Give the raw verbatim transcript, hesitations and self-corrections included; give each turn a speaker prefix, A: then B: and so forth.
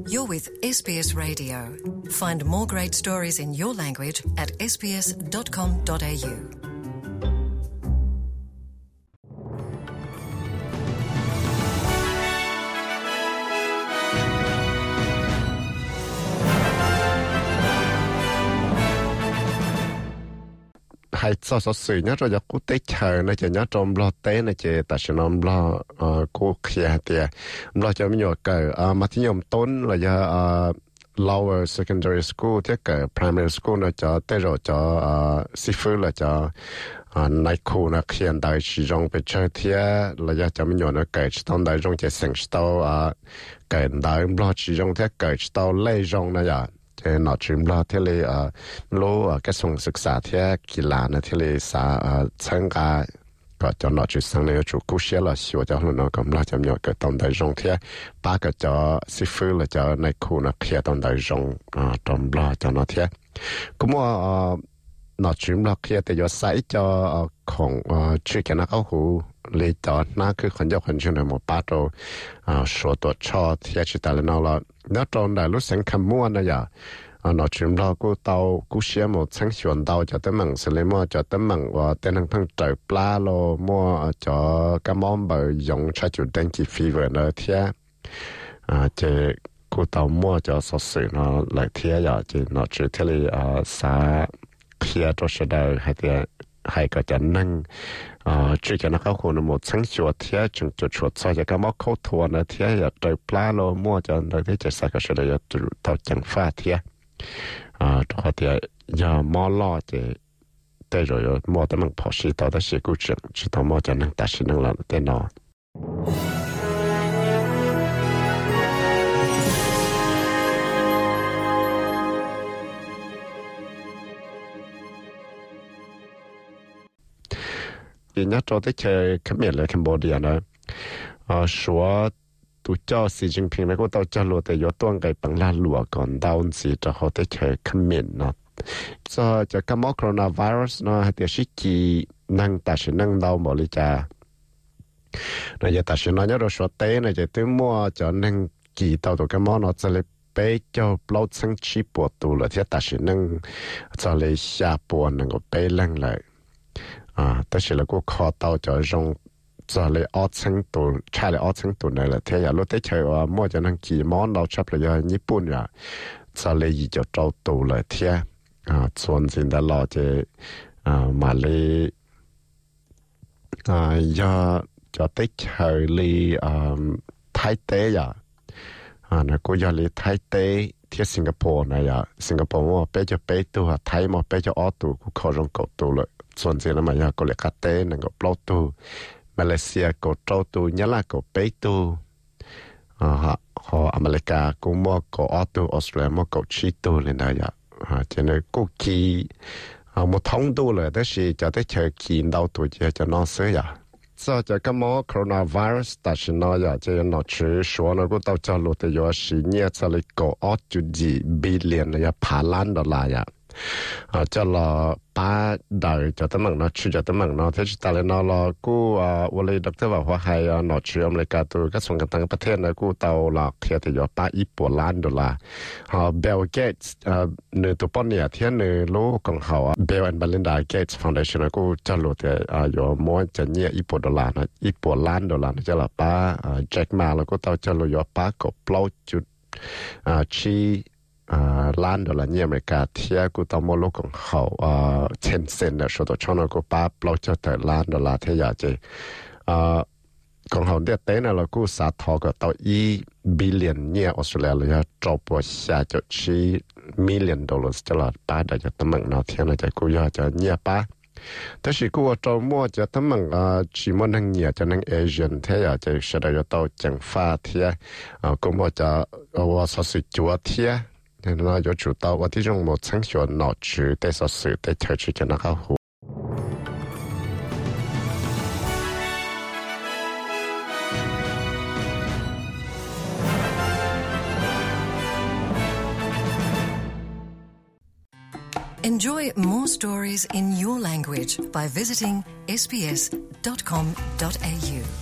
A: You're with ét bê ét Radio. Find more great stories in your language at s b s dot com dot a u.
B: hay so so sự nhớ rồi cú tết chờ nó chỉ nhớ trong lo tết nó chỉ tại sao nó lo cú kia thì lo cho mình nhớ cái mà thì nhom tôn là giờ lower secondary school thế cái primary school nó cho tết rồi cho sifu là cho nay khu nó hiện đại sử dụng về chơi thì là giờ cho mình nhớ nó cái trong đại trong cái sinh tàu cái đại lo sử dụng thế cái tàu lây trong nó giờ nó chìm lo thế là ờ lô cái songศึกษาthế kỳ lạ nó thế là sa tham giaก็จะnó chỉ sang này chủ cố xia là xíu cho nó cũng là chăm nhọ cái tông đại rong thế ba cái cho sư phụ là cho này khu nó kia tông đại rong à tông lo cho nó thế cũng mà nó chìm lo kia thì do sai choของชื่อกันนะเขาหูเลยจอดน่าคือคนเจ้าคนชื่อในหมู่ป้าโตอ่าส่วนตัวชอที่ชื่อแต่ละนอละแล้วตอนได้รู้สึกคำม้วนนะอย่าอ่าหนอชิมเรากูเตากูเสียหมดทั้งส่วนเตาจะตั้งมั่งสเลยมั่วจะตั้งมั่งว่าแต่นั่งเพิ่งเจอปลาโลมั่วจะกระมอมเบยยงใช้จุดแดงกีฟีเวอร์เนอเทียอ่าเจกูเตามั่วจะสดสื่อเนาะหลายเทียอย่าเจหนอชื่อเทเลอ่าสาเทียตัวเสดให้เทียhay có cho năng chỉ cho nó có khuôn một sáng chuột thế chừng chuột chuột sau cho cái móc khâu thua nữa thế giờ trời pla lo mua cho nó thế chỉ sao cái sự là tàu chẳng pha thế đó thì giờ mua lo thì đây rồi mua tấm bằng phò sĩ tàu đã sĩ cứu trợ chỉ tàu mua cho năng ta sĩ năng là tên nó thì nhớ cho tới chơi cái miền là Cambodia nữa, à số tụi cho Xi Jinping này có tao cho lúa thì có tuang cái bằng lá lúa còn đau gì cho họ tới chơi cái miền nó, cho cho cái mốc coronavirus nó hay thì chỉ năng ta sẽ năng đau một lý cha, này giờ ta sẽ nói nhớ rồi số tế này giờ tôi mua cho năng kỳ tao tụi cái món nó sẽ lấy bé cho bao sang chi bộ tụ là thì ta sẽ năng cho lấy xa bộ năng có bé lăng lại à,แต่是了ก็ขอต่อจะรงจะเลยออดทั้งตัวใช่เลยออดทั้งตัวนี่แหละเทียรู้ได้เชื่อว่ามั่วจะนั่งขี่ม้อนเราชอบเลยญี่ปุ่นอ่ะจะเลยยีจะเจ้าตัวเลยเทียอ่าส่วนสิ่งที่เราจะอ่ามาเลยอ่ายาจะได้เชื่อเลยอ่าไทยเตยอ่ะอ่านะก็ยาเลยไทยเตยที่สิงคโปร์นะอ่ะสิงคโปร์ว่าไปจะไปตัวไทยมาไปจะออดตัวก็ขอรงกตัวเลยส่วนเจ้าหน้าที่ก็เลยคัดเต้นก็ปลดตัวมาเลเซียก็เจ้าตัวนี่ละก็ไปตัวอ่าฮะพออเมริกาก็มั่วก็ออตัวออสเตรเลียมั่วก็ชีตัวเลยนะอย่าฮะเจ้าเนี่ยก็ขี่อ่ามั่วท้องตัวเลยแต่สิจะได้เจอขี่ดาวตัวเจ้าจะนอนเสียอย่าso จะก็มั่วโคโรนาไวรัสแต่สิน้อยอย่าจะนอนชื่อชัวร์นะก็ต้องจะรู้แต่ยอดสิเนี่ยจะเลยก็ออจุดจีบิลเลียนอย่าผ่านล้านดอลลาร์อย่าอ่าจะรอป้าเดินจะตั้งมั่งเนาะชื่อจะตั้งมั่งเนาะที่จะตายเลยเนาะเรากูอ่าวันนี้ด็อกเตอร์บอกว่าให้อ่าหนอชื่ออเมริกาตัวก็ส่งกันต่างประเทศนะกูเตาหลักเทียที่อยู่ป้าอีปัวล้านดอลลาร์อ่าเบลเกตส์อ่าเนื้อตัวป้อนเนี่ยเทียนเนื้อโลกของเขาอ่ะเบลแอนด์เบลินดาเกตส์ฟาวเดชั่นนะกูจะรู้แต่อ่าอยู่ม้วนจะเนี่ยอีปัวดอลลาร์นะอีปัวล้านดอลลาร์นะจะละป้าอ่าแจ็คมาแล้วก็เตาจะรู้อยู่ป้าก็เปล่าจุดอ่าชีอ่าล้านดอลลาร์เนี่ยอเมริกาเทียกูตามโมโลของเขาอ่าเชนเซนเนี่ยส่วนตัวช่องนั้นกูป้าเปล่าจะแต่ล้านดอลลาร์เทียอยากจะอ่าของเขาเดียเต้นเรากูสาทอก็ต่ออีบิลเลียนเนี่ยออสเตรเลียเลยจะจบว่าชาจะชีมิลเลียนดอลลาร์ตลอดป้าได้จะตั้งมั่งเนาะเทียนจะกูอยากจะเนี่ยป้าแต่สิกูว่าจะมั่วจะตั้งมั่งอ่าชิมันนั่งเนี่ยจะนั่งเอเชียนเทียอยากจะแสดงต่อจังฟ้าเทียอ่ากูว่าจะว่าสัสิจัวเทีย那有主导我这种没成学脑区的说是的特区就那个好。
A: Enjoy more stories in your language by visiting s b s dot com dot a u.